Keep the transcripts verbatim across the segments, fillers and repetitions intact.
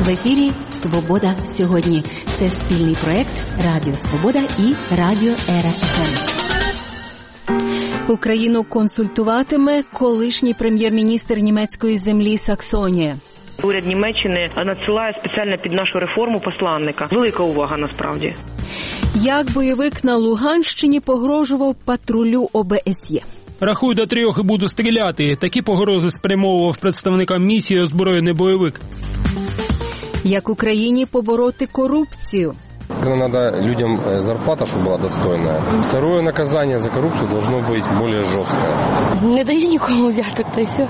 В ефірі «Свобода сьогодні». Це спільний проект Радіо Свобода і Радіо РФМ. Україну консультуватиме колишній прем'єр-міністр німецької землі Саксонія. Уряд Німеччини надсилає спеціально під нашу реформу посланника. Велика увага насправді. Як бойовик на Луганщині погрожував патрулю О Б С Є. Рахуй до трьох і буду стріляти. Такі погрози спрямовував представникам місії озброєний бойовик. Як Україні побороти корупцію? Надо людям зарплата, чтобы была достойная. Второе наказание за коррупцию должно быть более жесткое. Не даю нікому взяток, то й все.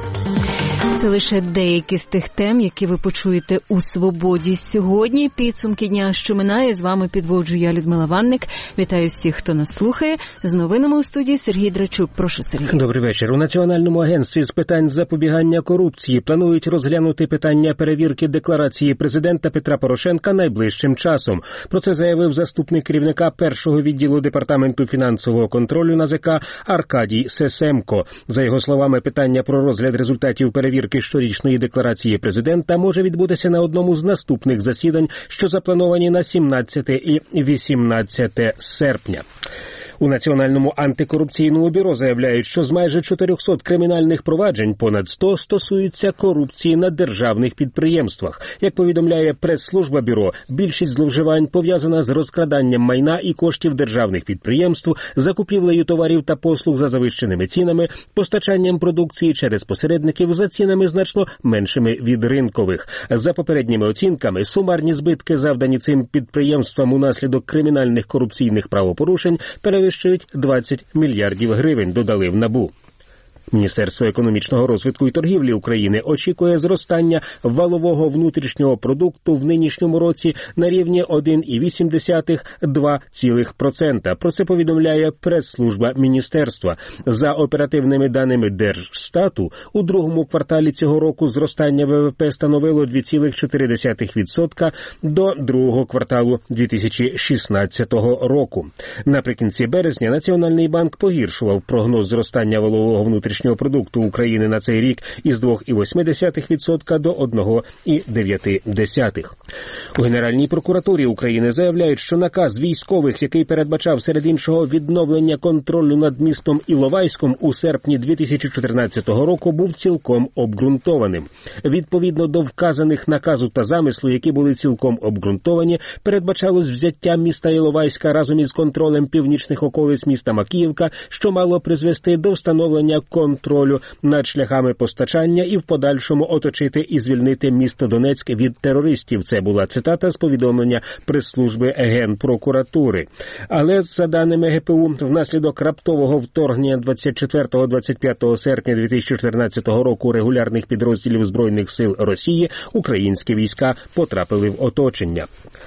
Це лише деякі з тих тем, які ви почуєте у «Свободі сьогодні». Підсумки дня, що минає. З вами підводжу я, Людмила Ванник. Вітаю всіх, хто нас слухає. З новинами у студії Сергій Драчук. Прошу, Сергій. Добрий вечір. У Національному агентстві з питань запобігання корупції планують розглянути питання перевірки декларації президента Петра Порошенка найближчим часом. Про це заявив заступник керівника першого відділу Департаменту фінансового контролю НАЗК Аркадій Сесемко. За його словами, питання про розгляд результатів перевірки щорічної декларації президента може відбутися на одному з наступних засідань, що заплановані на сімнадцяте і вісімнадцяте серпня. У Національному антикорупційному бюро заявляють, що з майже чотирьохсот кримінальних проваджень понад сто стосуються корупції на державних підприємствах. Як повідомляє прес-служба бюро, більшість зловживань пов'язана з розкраданням майна і коштів державних підприємств, закупівлею товарів та послуг за завищеними цінами, постачанням продукції через посередників за цінами значно меншими від ринкових. За попередніми оцінками, сумарні збитки, завдані цим підприємствам унаслідок кримінальних корупційних правопорушень, перевищують двадцять мільярдів гривень, додали в НАБУ. Міністерство економічного розвитку і торгівлі України очікує зростання валового внутрішнього продукту в нинішньому році на рівні один цілих вісім десятих - два цілих процента. Про це повідомляє прес-служба міністерства. За оперативними даними Держстату, у другому кварталі цього року зростання В В П становило два цілих чотири десятих відсотка до другого кварталу дві тисячі шістнадцятого року. Наприкінці березня Національний банк погіршував прогноз зростання валового внутрішнього продукту України на цей рік із два цілих вісім десятих відсотка до один цілих дев'ять десятих. У Генеральній прокуратурі України заявляють, що наказ військових, який передбачав серед іншого відновлення контролю над містом Іловайськом у серпні дві тисячі чотирнадцятого року, був цілком обґрунтованим. Відповідно до вказаних наказу та замислу, які були цілком обґрунтовані, передбачалось взяття міста Іловайська разом із контролем північних околиць міста Макіївка, що мало призвести до встановлення контролю над шляхами постачання і в подальшому оточити і звільнити місто Донецьк від терористів. Це була цитата з повідомлення прес-служби Генпрокуратури. Але, за даними Ге Пе У, внаслідок раптового вторгнення двадцять четвертого - двадцять п'ятого серпня дві тисячі чотирнадцятого року регулярних підрозділів Збройних сил Росії українські війська потрапили в оточення.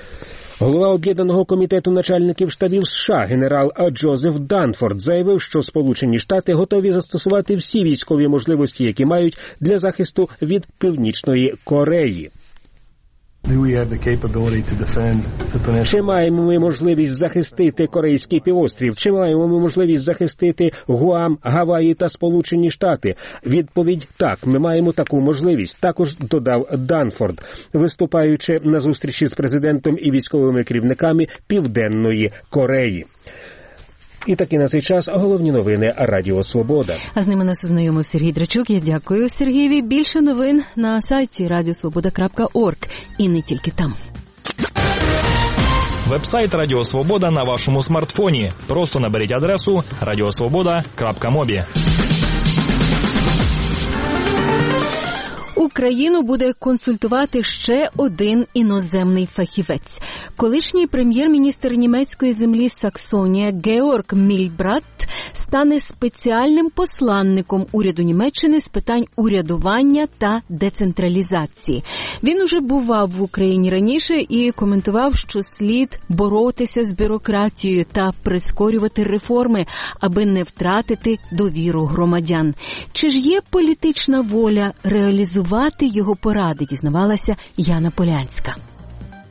Голова Об'єднаного комітету начальників штабів США генерал Джозеф Данфорд заявив, що Сполучені Штати готові застосувати всі військові можливості, які мають для захисту від Північної Кореї. Чи маємо ми можливість захистити Корейський півострів? Чи маємо ми можливість захистити Гуам, Гаваї та Сполучені Штати? Відповідь – так, ми маємо таку можливість, також додав Данфорд, виступаючи на зустрічі з президентом і військовими керівниками Південної Кореї. І таки на цей час головні новини Радіо Свобода. А з ними нас ознайомив Сергій Драчук. Я дякую Сергієві. Більше новин на сайті радіосвобода крапка орг. І не тільки там. Веб-сайт Радіо Свобода на вашому смартфоні. Просто наберіть адресу радіосвобода крапка мобі. Україну буде консультувати ще один іноземний фахівець. Колишній прем'єр-міністр німецької землі Саксонія Георг Мільбрат стане спеціальним посланником уряду Німеччини з питань урядування та децентралізації. Він уже бував в Україні раніше і коментував, що слід боротися з бюрократією та прискорювати реформи, аби не втратити довіру громадян. Чи ж є політична воля реалізувати його поради, дізнавалася Яна Полянська.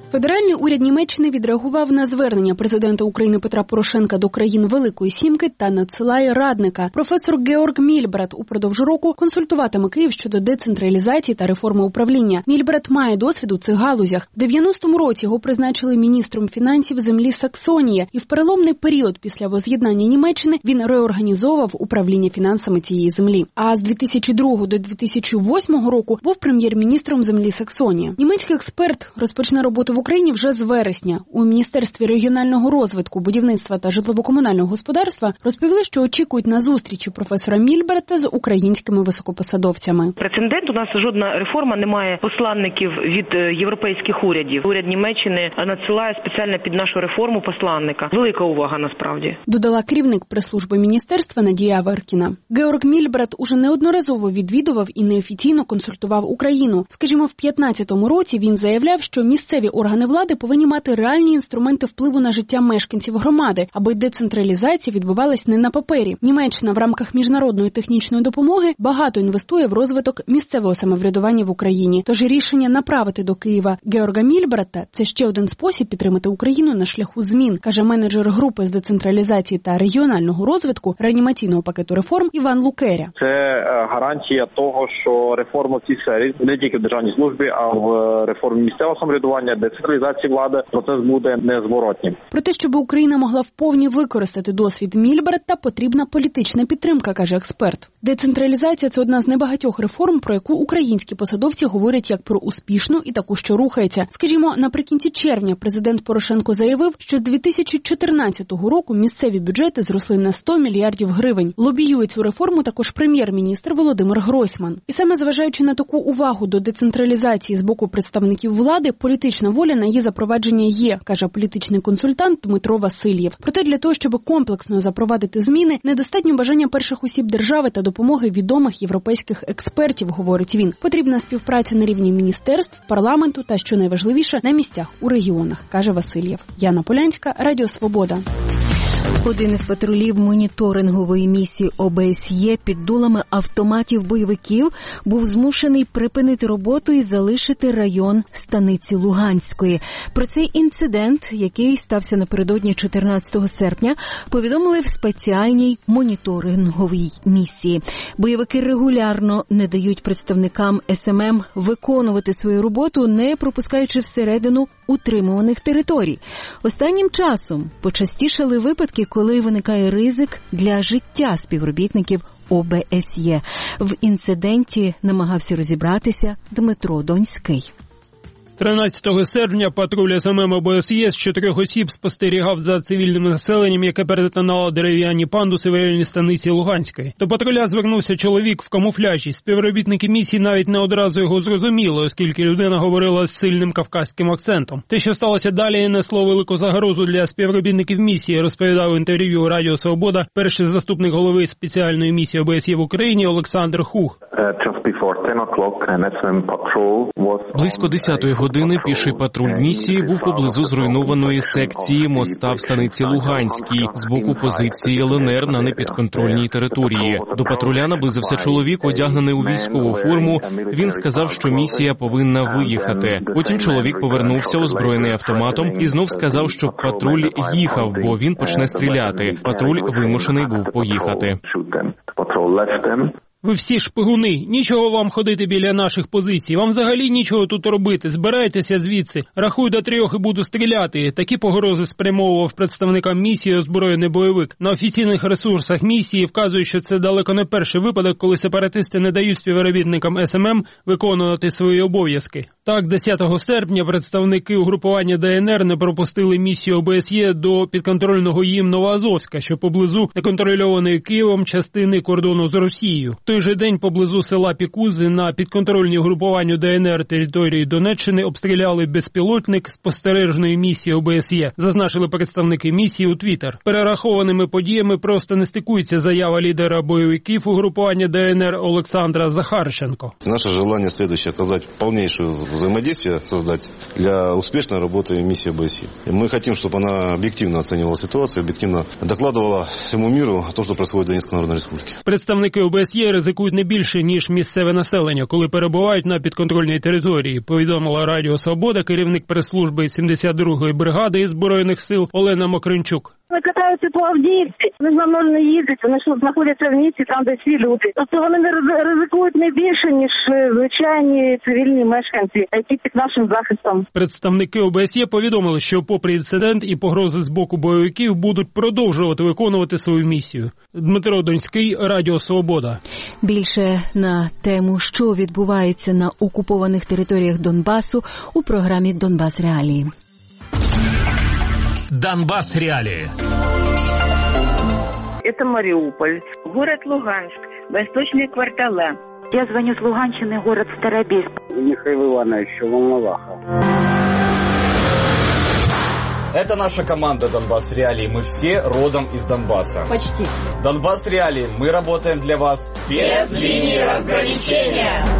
Федеральний уряд Німеччини відреагував на звернення президента України Петра Порошенка до країн Великої Сімки та надсилає радника. Професор Георг Мільбрат упродовж року консультуватиме Київ щодо децентралізації та реформи управління. Мільбрат має досвід у цих галузях. В дев'яностому році його призначили міністром фінансів землі Саксонія, і в переломний період після воз'єднання Німеччини він реорганізовував управління фінансами цієї землі. А з дві тисячі другого до дві тисячі восьмого року був прем'єр-міністром землі Саксонія. Німецький експерт розпочне роботу в Україні вже з вересня. У Міністерстві регіонального розвитку, будівництва та житлово-комунального господарства розповіли, що очікують на зустрічі професора Мільбрата з українськими високопосадовцями. Прецедент, у нас жодна реформа не має посланників від європейських урядів. Уряд Німеччини надсилає спеціально під нашу реформу посланника. Велика увага насправді. Додала керівник прес-служби міністерства Надія Аверкіна. Георг Мільбрат уже неодноразово відвідував і неофіційно консультував Україну. Скажімо, в п'ятнадцятому році він заявляв, що місцеві органи влади повинні мати реальні інструменти впливу на життя мешканців громади, аби децентралізація відбувалась не на папері. Німеччина в рамках міжнародної технічної допомоги багато інвестує в розвиток місцевого самоврядування в Україні. Тож рішення направити до Києва Георга Мільбрата – це ще один спосіб підтримати Україну на шляху змін, каже менеджер групи з децентралізації та регіонального розвитку реанімаційного пакету реформ Іван Лукеря. Це гарантія того, що реформа в цій сфері, не тільки в державній службі, а в реформі місцевого самоврядування, децентралізації влади, процес буде незворотнім. Про те, щоб Україна могла вповні використати досвід Мільбрата, потрібна політична підтримка, каже експерт. Децентралізація – це одна з небагатьох реформ, про яку українські посадовці говорять як про успішну і таку, що рухається. Скажімо, наприкінці червня президент Порошенко заявив, що з дві тисячі чотирнадцятого року місцеві бюджети зросли на сто мільярдів гривень. Лобіює цю реформу також прем'єр-міністр Володимир Гройсман. І саме зважаючи на таку увагу до децентралізації з боку представників влади, політична воля на її запровадження є, каже політичний консультант Дмитро Васильєв. Проте для того, щоб комплексно запровадити зміни, недостатньо бажання перших осіб держави та допомоги відомих європейських експертів, говорить він. Потрібна співпраця на рівні міністерств, парламенту та, що найважливіше, на місцях у регіонах, каже Васильєв. Яна Полянська, Радіо Свобода. Один із патрулів моніторингової місії О Б С Є під дулами автоматів бойовиків був змушений припинити роботу і залишити район Станиці Луганської. Про цей інцидент, який стався напередодні чотирнадцятого серпня, повідомили в спеціальній моніторинговій місії. Бойовики регулярно не дають представникам С М М виконувати свою роботу, не пропускаючи всередину утримуваних територій. Останнім часом почастішали випадки, коли виникає ризик для життя співробітників О Б С Є. В інциденті намагався розібратися Дмитро Донський. тринадцятого серпня патруль С М М О Б С Є з чотирьох осіб спостерігав за цивільним населенням, яке перетинало дерев'яні пандуси в районі Станиці Луганської. До патруля звернувся чоловік в камуфляжі. Співробітники місії навіть не одразу його зрозуміли, оскільки людина говорила з сильним кавказьким акцентом. Те, що сталося далі, несло велику загрозу для співробітників місії, розповідав в інтерв'ю Радіо Свобода перший заступник голови спеціальної місії О Б С Є в Україні Олександр Хух. Близько десятої години піший патруль місії був поблизу зруйнованої секції моста в Станиці Луганській з боку позиції Л Н Р на непідконтрольній території. До патруля наблизився чоловік, одягнений у військову форму. Він сказав, що місія повинна виїхати. Потім чоловік повернувся, озброєний автоматом, і знов сказав, що патруль їхав, бо він почне стріляти. Патруль вимушений був поїхати. Ви всі шпигуни, нічого вам ходити біля наших позицій, вам взагалі нічого тут робити, збирайтеся звідси, рахуй до трьох і буду стріляти. Такі погрози спрямовував представникам місії озброєний бойовик. На офіційних ресурсах місії вказують, що це далеко не перший випадок, коли сепаратисти не дають співробітникам С М М виконувати свої обов'язки. Так, десятого серпня представники угрупування Д Н Р не пропустили місію О Б С Є до підконтрольного їм Новоазовська, що поблизу неконтрольованої Києвом частини кордону з Росією. Той же день поблизу села Пікузи на підконтрольній угрупуванню Д Н Р території Донеччини обстріляли безпілотник спостережної місії О Б С Є, зазначили представники місії у Твіттер. Перерахованими подіями просто не стикується заява лідера бойовиків угрупування Д Н Р Олександра Захарченко. Наше желание следующее – оказать полнейшую взаимодействие создать для успешной работы миссии ОБСЕ. И мы хотим, чтобы она объективно оценивала ситуацию, объективно докладывала всему миру о том, что происходит в Донецкой Народной Республике. Представники ОБСЄ ризикують не більше, ніж місцеве населення, коли перебувають на підконтрольній території, повідомила Радіо Свобода керівник прес-служби сімдесят другої бригади Збройних сил Олена Мокринчук. Вони катаються по Авдіївці, вони ж нам не їздять, вони що знаходяться в місті, там, де всі люди. Тобто вони не ризикують не більше, ніж звичайні цивільні мешканці, які під нашим захистом. Представники ОБСЄ повідомили, що попри інцидент і погрози з боку бойовиків будуть продовжувати виконувати свою місію. Дмитро Донський, Радіо Свобода. Більше на тему, що відбувається на окупованих територіях Донбасу у програмі «Донбас Реалії». Донбасс реалии. Это Мариуполь, город Луганск, восточные квартала. Я звоню с Луганщины, город Старобельск. Михаил Иванович, Волноваха. Это наша команда «Донбасс Реалии». Мы все родом из Донбасса. Почти. «Донбасс Реалии». Мы работаем для вас без линии разграничения.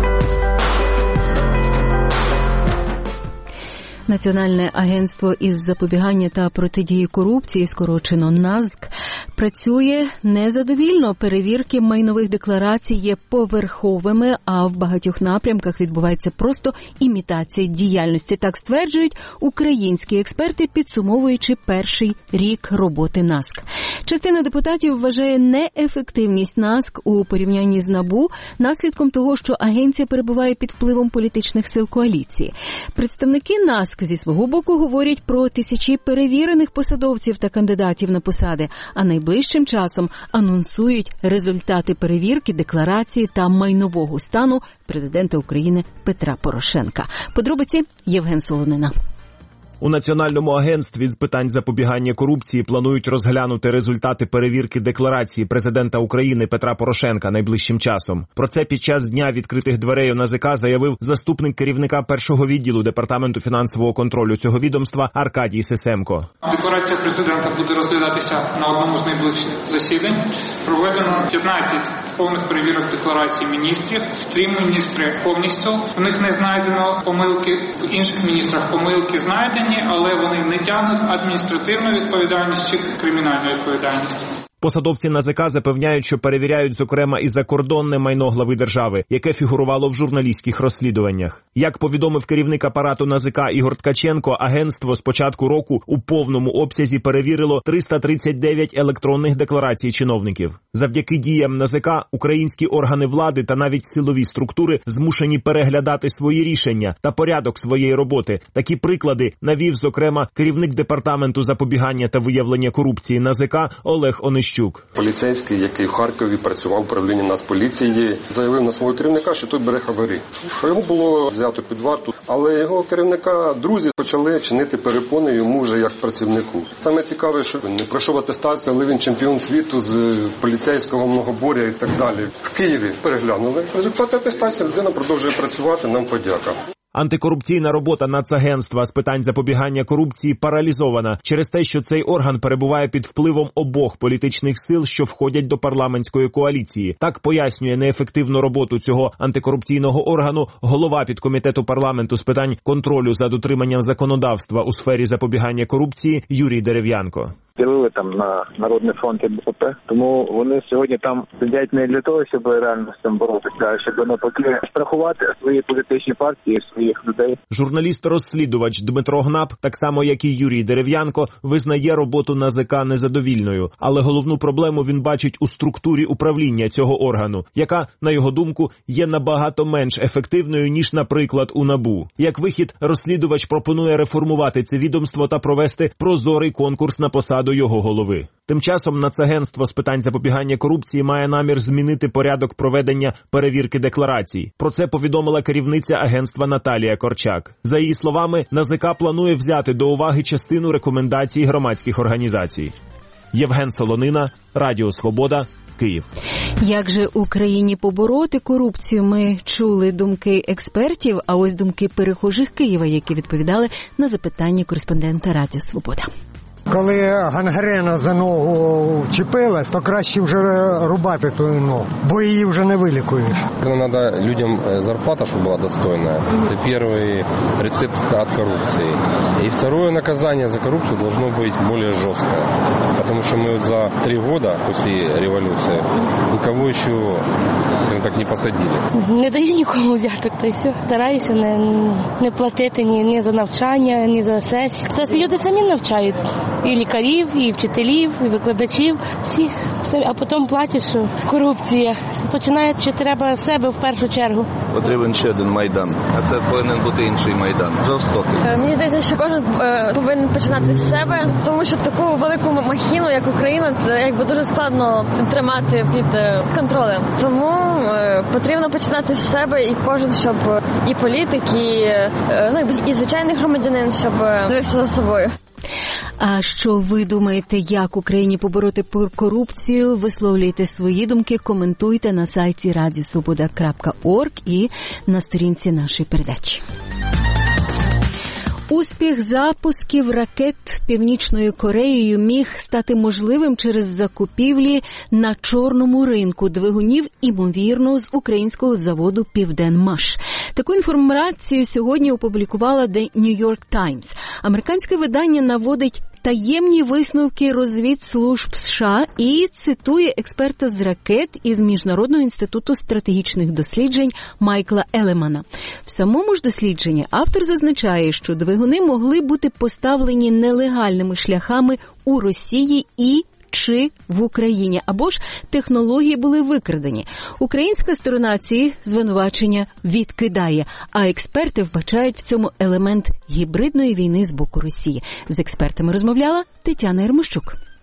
Національне агентство із запобігання та протидії корупції, скорочено НАЗК, працює незадовільно. Перевірки майнових декларацій є поверховими, а в багатьох напрямках відбувається просто імітація діяльності. Так стверджують українські експерти, підсумовуючи перший рік роботи НАЗК. Частина депутатів вважає неефективність НАЗК у порівнянні з НАБУ наслідком того, що агенція перебуває під впливом політичних сил коаліції. Представники НАЗК зі свого боку говорять про тисячі перевірених посадовців та кандидатів на посади, а найближчим часом анонсують результати перевірки декларації та майнового стану президента України Петра Порошенка. Подробиці Євген Солонина. У Національному агентстві з питань запобігання корупції планують розглянути результати перевірки декларації президента України Петра Порошенка найближчим часом. Про це під час Дня відкритих дверей у НАЗК заявив заступник керівника першого відділу Департаменту фінансового контролю цього відомства Аркадій Сисемко. Декларація президента буде розглядатися на одному з найближчих засідань. Проведено п'ятнадцять повних перевірок декларацій міністрів. Три міністри повністю. В них не знайдено помилки, в інших міністрах помилки знайдені, але вони не тягнуть адміністративну відповідальність чи кримінальну відповідальність. Посадовці НАЗК запевняють, що перевіряють, зокрема, і закордонне майно глави держави, яке фігурувало в журналістських розслідуваннях. Як повідомив керівник апарату НАЗК Ігор Ткаченко, агентство з початку року у повному обсязі перевірило триста тридцять дев'ять електронних декларацій чиновників. Завдяки діям НАЗК українські органи влади та навіть силові структури змушені переглядати свої рішення та порядок своєї роботи. Такі приклади навів, зокрема, керівник Департаменту запобігання та виявлення корупції НАЗК Олег Онищук. Поліцейський, який в Харкові працював в управлінні Нацполіції, заявив на свого керівника, що той бере хабарі. Йому було взято під варту, але його керівника друзі почали чинити перепони йому вже як працівнику. Саме цікаве, що він не пройшов атестацію, але він чемпіон світу з поліцейського многобор'я і так далі. В Києві переглянули. Результати атестації, людина продовжує працювати, нам подяка. Антикорупційна робота Нацагентства з питань запобігання корупції паралізована через те, що цей орган перебуває під впливом обох політичних сил, що входять до парламентської коаліції. Так пояснює неефективну роботу цього антикорупційного органу голова підкомітету парламенту з питань контролю за дотриманням законодавства у сфері запобігання корупції Юрій Дерев'янко. Ділили там на Народний фронт і БПП, тому вони сьогодні там сидять не для того, щоб реально з цим боротися, а щоб навпаки страхувати свої політичні партії, своїх людей. Журналіст-розслідувач Дмитро Гнап, так само як і Юрій Дерев'янко, визнає роботу НАЗК незадовільною, але головну проблему він бачить у структурі управління цього органу, яка, на його думку, є набагато менш ефективною, ніж, наприклад, у НАБУ. Як вихід, розслідувач пропонує реформувати це відомство та провести прозорий конкурс на посаду до його голови. Тим часом Нацагентство з питань запобігання корупції має намір змінити порядок проведення перевірки декларацій. Про це повідомила керівниця агентства Наталія Корчак. За її словами, НАЗК планує взяти до уваги частину рекомендацій громадських організацій. Євген Солонина, Радіо Свобода, Київ. Як же Україні побороти корупцію? Ми чули думки експертів, а ось думки перехожих Києва, які відповідали на запитання кореспондента Радіо Свобода. Коли гангрена за ногу чіпилась, то краще вже рубати ту ногу, бо її вже не вилікуєш. Надо людям зарплата, чтобы была достойная. Это первый рецепт от коррупции. И второе наказание за коррупцию должно быть более жесткое. Потому что мы за три года после революции никого еще, скажем так, не посадили. Не даю нікому взяток, та й все. Стараюся не, не платити ні, ні за навчання, ні за сесії. Це люди самі навчають. І лікарів, і вчителів, і викладачів. Всіх. А потім платять, що корупція. Починає, що треба себе в першу чергу. Потрібен ще один Майдан. А це повинен бути інший Майдан. Жорстокий. Мені здається, що кожен е, повинен починати з себе, тому що таку велику махіну, як Україна, це якби дуже складно тримати під е, контролем. Тому е, потрібно починати з себе, і кожен, щоб і політик, і, е, ну, і звичайний громадянин, щоб дивився за собою. А що ви думаєте, як Україні побороти корупцію? Висловлюйте свої думки, коментуйте на сайті радіо свобода крапка орг і на сторінці нашої передачі. Успіх запусків ракет Північною Кореєю міг стати можливим через закупівлі на чорному ринку двигунів, імовірно, з українського заводу «Південмаш». Таку інформацію сьогодні опублікувала The New York Times. Американське видання наводить таємні висновки розвідслужб США і цитує експерта з ракет із Міжнародного інституту стратегічних досліджень Майкла Елемана. В самому ж дослідженні автор зазначає, що двигуни могли бути поставлені нелегальними шляхами у Росії і чи в Україні, або ж технології були викрадені. Українська сторона ці звинувачення відкидає, а експерти вбачають в цьому елемент гібридної війни з боку Росії. З експертами розмовляла Тетяна Єрмощук.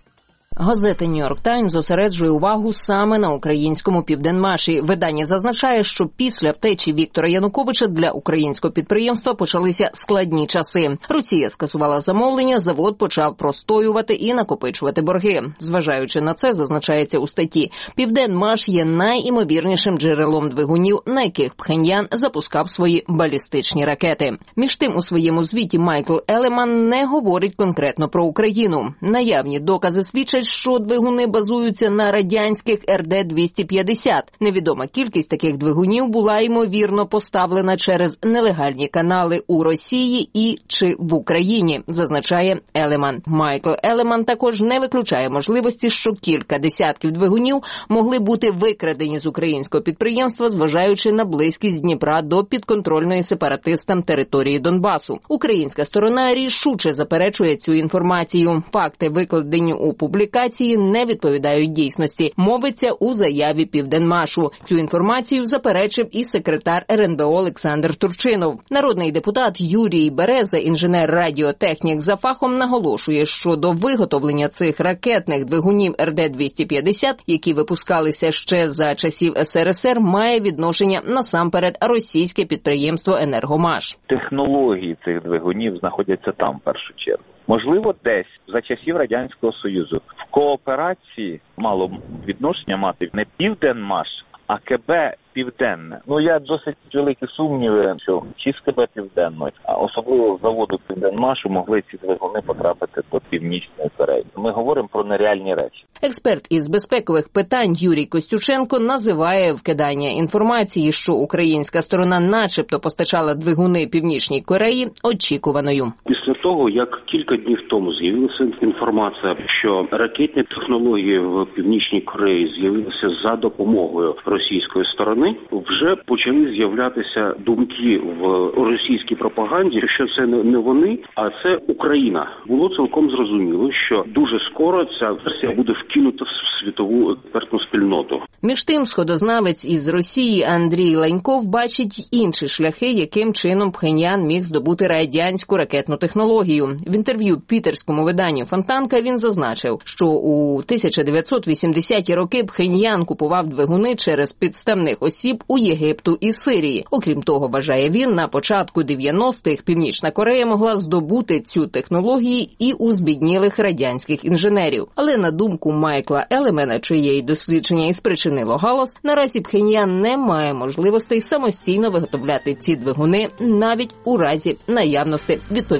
Газета New York Times зосереджує увагу саме на українському «Південмаші». Видання зазначає, що після втечі Віктора Януковича для українського підприємства почалися складні часи. Росія скасувала замовлення, завод почав простоювати і накопичувати борги. Зважаючи на це, зазначається у статті, «Південмаш» є найімовірнішим джерелом двигунів, на яких Пхеньян запускав свої балістичні ракети. Між тим, у своєму звіті Майкл Елеман не говорить конкретно про Україну. Наявні докази свідчать, що двигуни базуються на радянських ер де двісті п'ятдесят. Невідома кількість таких двигунів була, ймовірно, поставлена через нелегальні канали у Росії і чи в Україні, зазначає Елеман. Майкл Елеман також не виключає можливості, що кілька десятків двигунів могли бути викрадені з українського підприємства, зважаючи на близькість Дніпра до підконтрольної сепаратистам території Донбасу. Українська сторона рішуче заперечує цю інформацію. Факти, викладені у публікації, не відповідають дійсності, мовиться у заяві «Південмашу». Цю інформацію заперечив і секретар ер ен бе о Олександр Турчинов. Народний депутат Юрій Береза, інженер-радіотехнік за фахом, наголошує, що до виготовлення цих ракетних двигунів ер де двісті п'ятдесят, які випускалися ще за часів ес ер ес ер, має відношення насамперед російське підприємство «Енергомаш». Технології цих двигунів знаходяться там в першу чергу. Можливо, десь за часів Радянського Союзу в кооперації мало відношення мати не «Південмаш», а ке бе «Південне». Ну, я досить великі сумніви, що чи з ке бе «Південної», а особливо з заводу «Південмашу» могли ці двигуни потрапити до Північної Кореї. Ми говоримо про нереальні речі. Експерт із безпекових питань Юрій Костюченко називає вкидання інформації, що українська сторона начебто постачала двигуни Північній Кореї, очікуваною. Після того, як кілька днів тому з'явилася інформація, що ракетні технології в Північній Кореї з'явилися за допомогою російської сторони, вже почали з'являтися думки в російській пропаганді, що це не вони, а це Україна. Було цілком зрозуміло, що дуже скоро ця версія буде вкинута в світову експертну спільноту. Між тим, сходознавець із Росії Андрій Ланьков бачить інші шляхи, яким чином Пхеньян міг здобути радянську ракетну технологію. В інтерв'ю пітерському виданню «Фонтанка» він зазначив, що у тисяча дев'ятсот вісімдесяті роки Пхеньян купував двигуни через підставних осіб у Єгипту і Сирії. Окрім того, вважає він, на початку дев'яностих Північна Корея могла здобути цю технологію і у збіднілих радянських інженерів. Але на думку Майкла Елемена, чиє дослідження і спричинило галас, наразі Пхеньян не має можливостей самостійно виготовляти ці двигуни навіть у разі наявності відповідних технологій.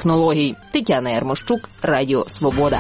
технологій. Тетяна Ярмощук, Радіо Свобода.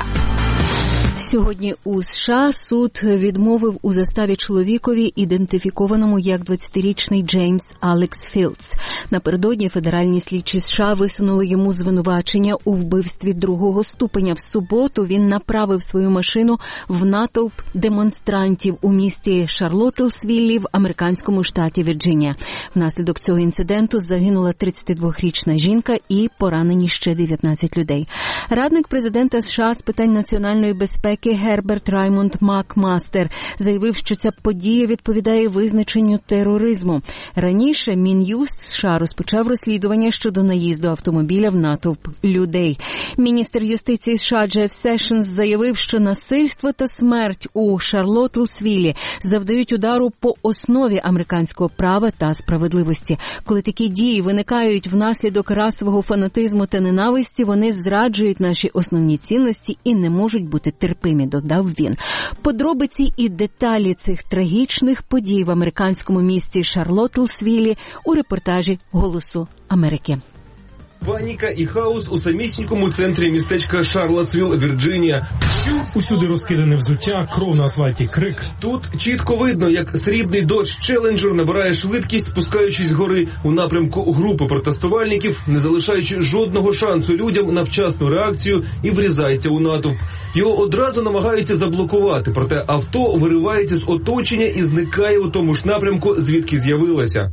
Сьогодні у США суд відмовив у заставі чоловікові, ідентифікованому як двадцятирічний Джеймс Алекс Філдс. Напередодні федеральні слідчі США висунули йому звинувачення у вбивстві другого ступеня. В суботу він направив свою машину в натовп демонстрантів у місті Шарлоттсвіллі в американському штаті Вірджинія. Внаслідок цього інциденту загинула тридцятидвохрічна жінка і поранені ще дев'ятнадцять людей. Радник президента США з питань національної безпеки Герберт Раймонд Макмастер заявив, що ця подія відповідає визначенню тероризму. Раніше Мін'юст США розпочав розслідування щодо наїзду автомобіля в натовп людей. Міністр юстиції США Джеф Сешенс заявив, що насильство та смерть у Шарлоттсвіллі завдають удару по основі американського права та справедливості. Коли такі дії виникають внаслідок расового фанатизму та ненависті, вони зраджують наші основні цінності і не можуть бути терпимі, додав він. Подробиці і деталі цих трагічних подій в американському місті Шарлоттсвіллі у репортажі «Голосу Америки». Паніка і хаос у самісінькому центрі містечка Шарлоттсвілл, Вірджинія. Усюди розкидане взуття, кров на асфальті, крик. Тут чітко видно, як срібний Dodge Challenger набирає швидкість, спускаючись гори у напрямку групи протестувальників, не залишаючи жодного шансу людям на вчасну реакцію, і врізається у натовп. Його одразу намагаються заблокувати, проте авто виривається з оточення і зникає у тому ж напрямку, звідки з'явилося.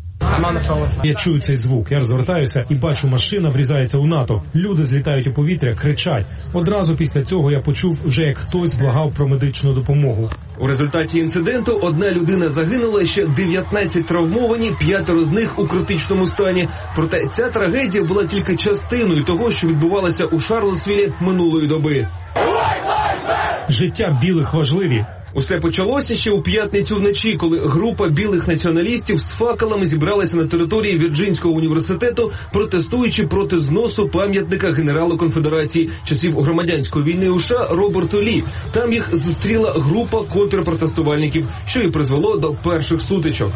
Я чую цей звук, я розвертаюся і бачу, машина врізається у натовп. Люди злітають у повітря, кричать. Одразу після цього я почув вже, як хтось благав про медичну допомогу. У результаті інциденту одна людина загинула, ще дев'ятнадцять травмовані, п'ятеро з них у критичному стані. Проте ця трагедія була тільки частиною того, що відбувалося у Шарлоттсвіллі минулої доби. Життя білих важливі. Усе почалося ще у п'ятницю вночі, коли група білих націоналістів з факелами зібралася на території Вірджинського університету, протестуючи проти зносу пам'ятника генералу конфедерації часів громадянської війни у США Роберту Лі. Там їх зустріла група контрпротестувальників, що і призвело до перших сутичок.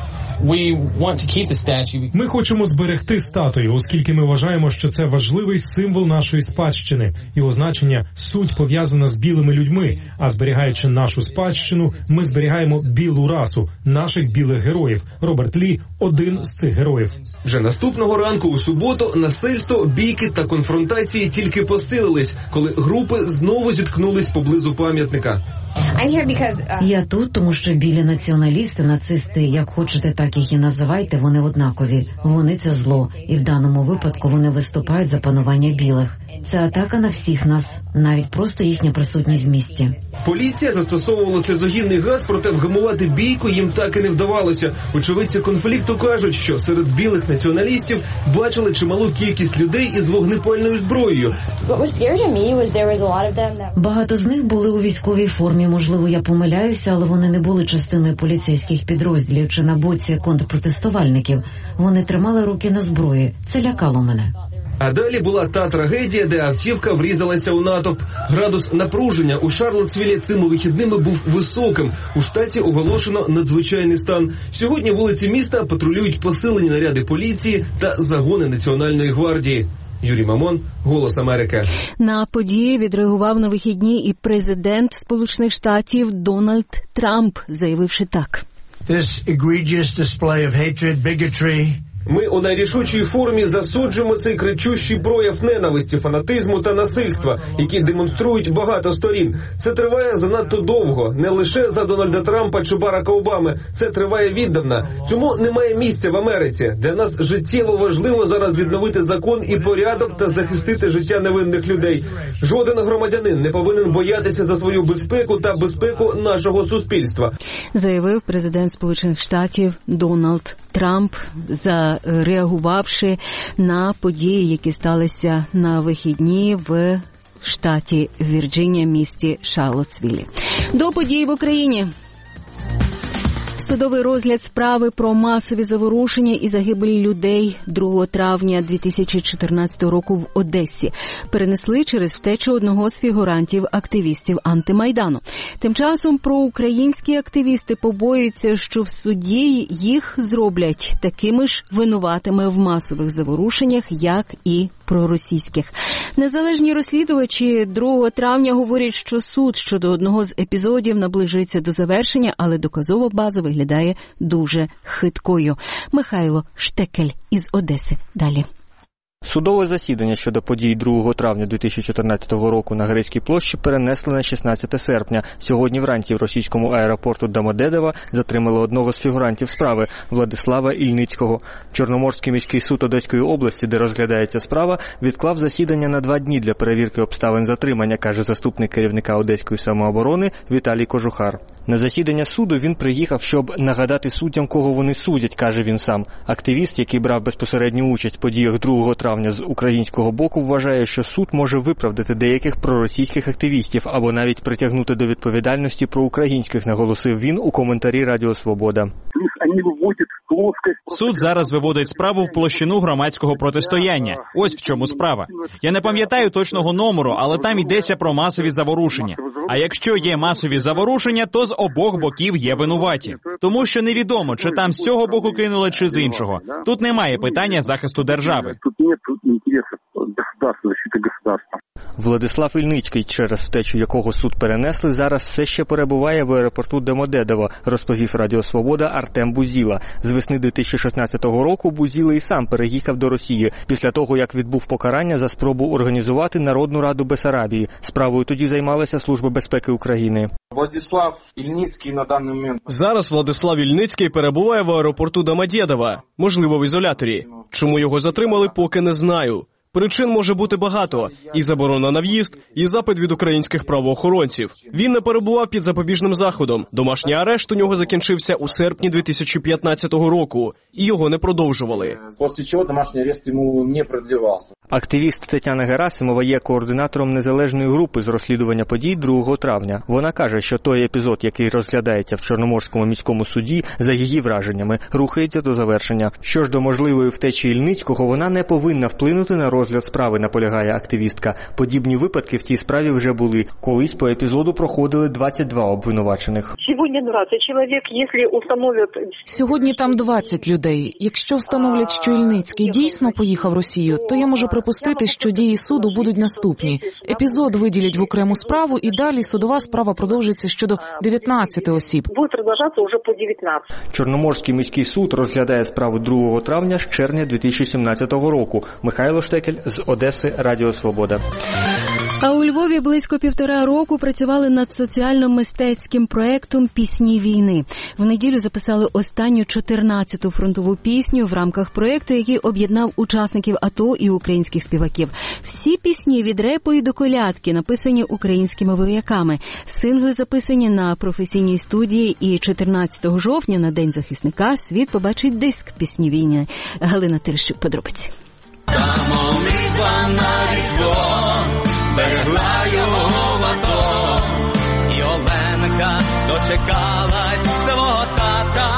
Ми хочемо зберегти статую, оскільки ми вважаємо, що це важливий символ нашої спадщини. Його значення – суть пов'язана з білими людьми, а зберігаючи нашу спадщину, ми зберігаємо білу расу, наших білих героїв. Роберт Лі – один з цих героїв. Вже наступного ранку у суботу насильство, бійки та конфронтації тільки посилились, коли групи знову зіткнулись поблизу пам'ятника. Я тут, тому що білі націоналісти, нацисти, як хочете, так їх і називайте, вони однакові. Вони – це зло, і в даному випадку вони виступають за панування білих. Це атака на всіх нас, навіть просто їхня присутність в місті. Поліція застосовувала сльозогінний газ, проте вгамувати бійку їм так і не вдавалося. Очевидці конфлікту кажуть, що серед білих націоналістів бачили чималу кількість людей із вогнепальною зброєю. Багато з них були у військовій формі. Можливо, я помиляюся, але вони не були частиною поліцейських підрозділів чи на боці контрпротестувальників. Вони тримали руки на зброї. Це лякало мене. А далі була та трагедія, де автівка врізалася у натовп. Градус напруження у Шарлоттсвіллі цими вихідними був високим. У штаті оголошено надзвичайний стан. Сьогодні вулиці міста патрулюють посилені наряди поліції та загони Національної гвардії. Юрій Мамон, «Голос Америки». На події відреагував на вихідні і президент Сполучених Штатів Дональд Трамп, заявивши так. This egregious display of hatred, bigotry, Ми у найрішучій формі засуджуємо цей кричущий прояв ненависті, фанатизму та насильства, які демонструють багато сторін. Це триває занадто довго, не лише за Дональда Трампа чи Барака Обами. Це триває віддавна. Цьому немає місця в Америці. Для нас життєво важливо зараз відновити закон і порядок та захистити життя невинних людей. Жоден громадянин не повинен боятися за свою безпеку та безпеку нашого суспільства. Заявив президент Сполучених Штатів Дональд Трамп, зареагувавши на події, які сталися на вихідні в штаті Вірджинія, місті Шарлоттсвіллі. До подій в Україні. Судовий розгляд справи про масові заворушення і загибель людей другого травня дві тисячі чотирнадцятого року в Одесі перенесли через втечу одного з фігурантів-активістів антимайдану. Тим часом проукраїнські активісти побоюються, що в суді їх зроблять такими ж винуватими в масових заворушеннях, як і проросійських. Незалежні розслідувачі другого травня говорять, що суд щодо одного з епізодів наближується до завершення, але доказова база виглядає дуже хиткою. Михайло Штекель із Одеси. Далі. Судове засідання щодо подій другого травня дві тисячі чотирнадцятого року на Грецькій площі перенесли на шістнадцяте серпня. Сьогодні вранці в російському аеропорту Домодедово затримали одного з фігурантів справи – Владислава Ільницького. Чорноморський міський суд Одеської області, де розглядається справа, відклав засідання на два дні для перевірки обставин затримання, каже заступник керівника Одеської самооборони Віталій Кожухар. На засідання суду він приїхав, щоб нагадати суддям, кого вони судять, каже він сам. Активіст, який брав безпосередню участь в подіях другого травня з українського боку, вважає, що суд може виправдати деяких проросійських активістів або навіть притягнути до відповідальності проукраїнських, наголосив він у коментарі Радіо Свобода. Суд зараз виводить справу в площину громадського протистояння. Ось в чому справа. Я не пам'ятаю точного номеру, але там йдеться про масові заворушення. А якщо є масові заворушення, то з обох боків є винуваті. Тому що невідомо, чи там з цього боку кинули, чи з іншого. Тут немає питання захисту держави. Владислав Ільницький, через втечу якого суд перенесли, зараз все ще перебуває в аеропорту Домодедово, розповів Радіо Свобода Артем Бузіла. З весни дві тисячі шістнадцятого року Бузіла і сам переїхав до Росії, після того, як відбув покарання за спробу організувати Народну Раду Бессарабії. Справою тоді займалася Служба безпеки України. Владислав Ільницький на даний момент... Зараз Владислав Ільницький перебуває в аеропорту Домодедово, можливо, в ізоляторі. Чому його затримали, поки не знаю. Причин може бути багато. І заборона на в'їзд, і запит від українських правоохоронців. Він не перебував під запобіжним заходом. Домашній арешт у нього закінчився у серпні дві тисячі п'ятнадцятого року. І його не продовжували. Після чого домашній арешт йому не продлевався. Активіст Тетяна Герасимова є координатором незалежної групи з розслідування подій другого травня. Вона каже, що той епізод, який розглядається в Чорноморському міському суді, за її враженнями, рухається до завершення. Що ж до можливої втечі Ільницького, вона не повинна вплинути на розгляд справи, наполягає активістка. Подібні випадки в тій справі вже були. Колись по епізоду проходили двадцять два обвинувачених. Сьогодні там двадцять людей. Якщо встановлять, що Ільницький дійсно поїхав в Росію, то я можу припустити, що дії суду будуть наступні. Епізод виділять в окрему справу, і далі судова справа продовжиться щодо дев'ятнадцяти осіб. Буде продовжуватися вже по дев'ятнадцять. Чорноморський міський суд розглядає справу другого травня з червня дві тисячі сімнадцятого року. Михайло Штекель з Одеси, Радіо Свобода. А у Львові близько півтора року працювали над соціально-мистецьким проектом «Пісні війни». В неділю записали останню чотирнадцяту фронтову пісню в рамках проекту, який об'єднав учасників АТО і українських співаків. Всі пісні від репу і до колядки написані українськими вояками. Сингли записані на професійній студії, і чотирнадцятого жовтня на День захисника світ побачить диск «Пісні війни». Галина Терещук, подробиці. Та молитва на різдво берегла його в АТО, і Оленка дочекалась свого тата.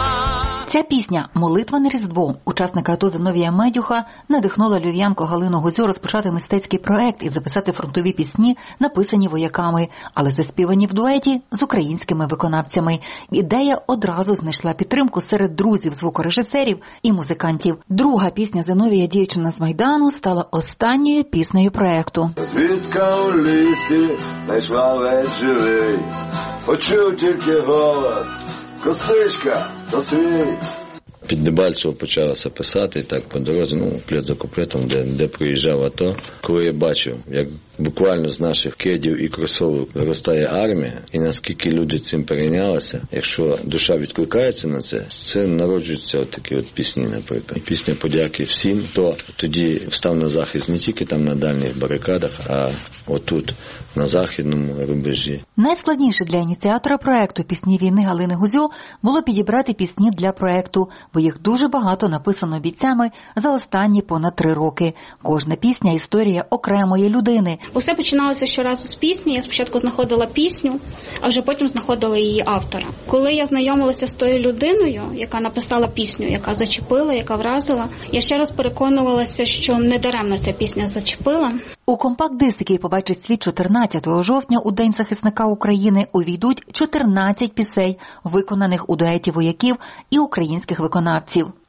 Ця пісня «Молитва на Різдво» учасника АТО Зиновія Медюха надихнула львів'янку Галину Гузьо розпочати мистецький проект і записати фронтові пісні, написані вояками, але заспівані в дуеті з українськими виконавцями. Ідея одразу знайшла підтримку серед друзів, звукорежисерів і музикантів. Друга пісня Зиновія «Дівчина з Майдану» стала останньою піснею проекту. Звідка у лісі знайшла весь живий, почув тільки голос. Косичка, то свій. Під Дебальцево почалося писати, так по дорозі, ну, куплет за куплетом, де, де проїжджав АТО. Коли я бачив, як буквально з наших кедів і кросовок виростає армія, і наскільки люди цим перейнялися, якщо душа відкликається на це, це народжуються от такі от пісні, наприклад. Пісня подяки всім, хто тоді встав на захист не тільки там на дальніх барикадах, а отут, на західному рубежі. Найскладніше для ініціатора проекту «Пісні війни» Галини Гузьо було підібрати пісні для проекту, бо їх дуже багато написано бійцями за останні понад три роки. Кожна пісня – історія окремої людини. Усе починалося щоразу з пісні. Я спочатку знаходила пісню, а вже потім знаходила її автора. Коли я знайомилася з тою людиною, яка написала пісню, яка зачепила, яка вразила, я ще раз переконувалася, що недаремно ця пісня зачепила. У компакт-диск, який побачить світ чотирнадцятого жовтня у День захисника України, увійдуть чотирнадцять пісень, виконаних у дуеті вояків і українських виконавців.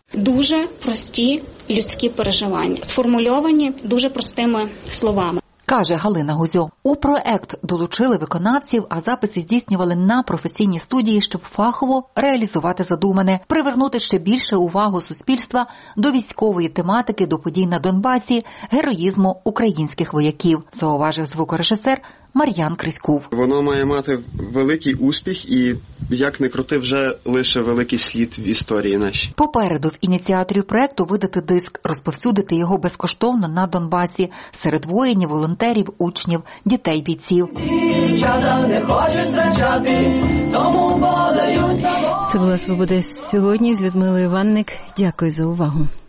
Дуже прості людські переживання, сформульовані дуже простими словами. Каже Галина Гузьо. У проект долучили виконавців, а записи здійснювали на професійній студії, щоб фахово реалізувати задумане, привернути ще більше увагу суспільства до військової тематики, до подій на Донбасі, героїзму українських вояків, зауважив звукорежисер Мар'ян Криськув. Воно має мати великий успіх і, як не крути, вже лише великий слід в історії нашій. Попереду в ініціаторів проекту видати диск, розповсюдити його безкоштовно на Донбасі серед воїнів, волонтерів, учнів, дітей бійців. Дівчата не хочуть втрачати, тому подають. Це була «Свобода сьогодні» з Людмилою Ванник. Дякую за увагу.